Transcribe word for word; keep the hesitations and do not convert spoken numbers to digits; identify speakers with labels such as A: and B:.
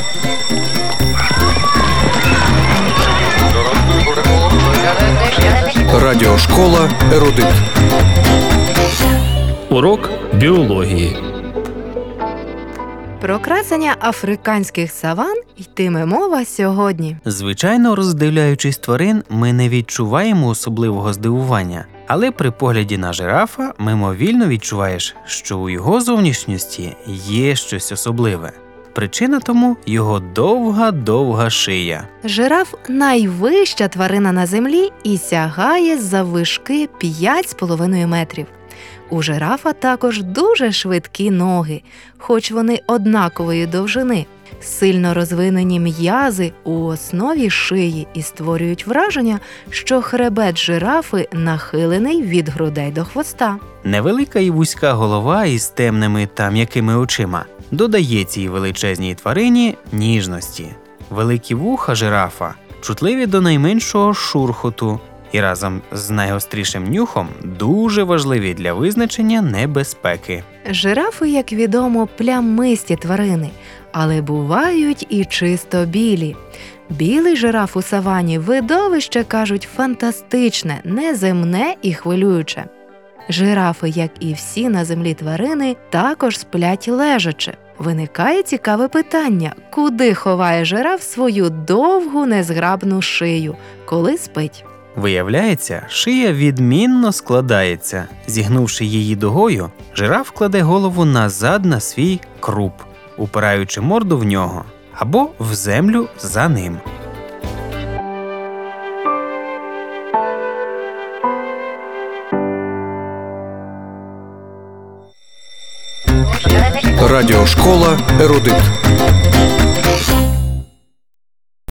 A: Радіошкола «Ерудит».
B: Урок біології.
C: Про красення африканських саван йтиме мова сьогодні.
D: Звичайно, роздивляючись тварин, ми не відчуваємо особливого здивування. Але при погляді на жирафа мимовільно відчуваєш, що у його зовнішності є щось особливе. Причина тому – його довга-довга шия.
C: Жираф – найвища тварина на землі і сягає заввишки п'ять з половиною метрів. У жирафа також дуже швидкі ноги, хоч вони однакової довжини. Сильно розвинені м'язи у основі шиї і створюють враження, що хребет жирафи нахилений від грудей до хвоста.
D: Невелика і вузька голова із темними та м'якими очима додає цій величезній тварині ніжності. Великі вуха жирафа чутливі до найменшого шурхоту і разом з найгострішим нюхом дуже важливі для визначення небезпеки.
C: Жирафи, як відомо, плямисті тварини, але бувають і чисто білі. Білий жираф у савані – видовище, кажуть, фантастичне, неземне і хвилююче. Жирафи, як і всі на землі тварини, також сплять лежачи. Виникає цікаве питання – куди ховає жираф свою довгу незграбну шию, коли спить?
D: Виявляється, шия відмінно складається. Зігнувши її дугою, жираф кладе голову назад на свій круп, упираючи морду в нього або в землю за ним.
A: Радіошкола «Ерудит».